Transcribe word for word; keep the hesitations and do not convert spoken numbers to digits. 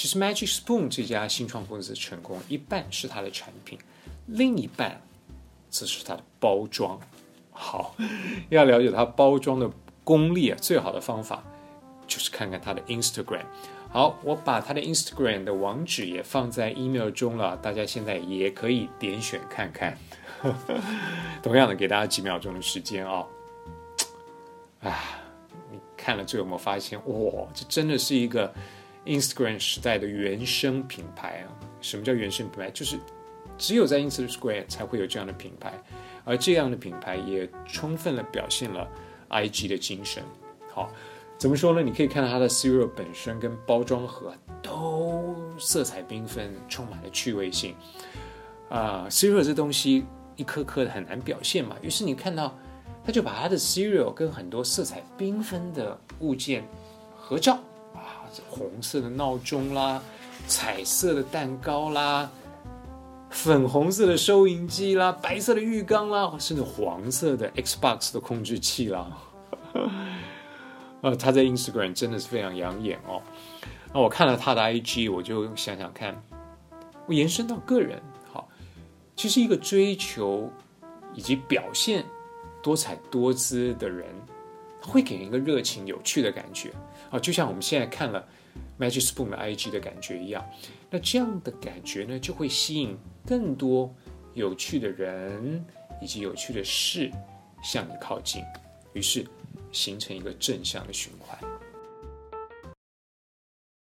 其实 Magic Spoon 这家新创公司的成功，一半是它的产品，另一半则是它的包装。好，要了解它包装的功力啊，最好的方法就是看看它的 Instagram。好，我把它的 Instagram 的网址也放在 email 中了，大家现在也可以点选看看。同样的，给大家几秒钟的时间啊、哦！啊，你看了之后有没有发现，哇，这真的是一个 Instagram 时代的原生品牌啊！什么叫原生品牌？就是只有在 Instagram 才会有这样的品牌，而这样的品牌也充分的表现了 I G 的精神。好。怎么说呢？你可以看到它的 cereal 本身跟包装盒都色彩缤纷，充满了趣味性。啊、呃、，cereal 这东西一颗颗的很难表现嘛，于是你看到，他就把他的 cereal 跟很多色彩缤纷的物件合照啊，红色的闹钟啦，彩色的蛋糕啦，粉红色的收银机啦，白色的浴缸啦，甚至黄色的 Xbox 的控制器啦。呃，他在 Instagram 真的是非常养眼哦。那我看了他的 I G， 我就想想看，我延伸到个人，好，其实一个追求以及表现多彩多姿的人，会给人一个热情、有趣的感觉啊，就像我们现在看了 Magic Spoon 的 I G 的感觉一样。那这样的感觉呢，就会吸引更多有趣的人以及有趣的事向你靠近，于是形成一个正向的循环。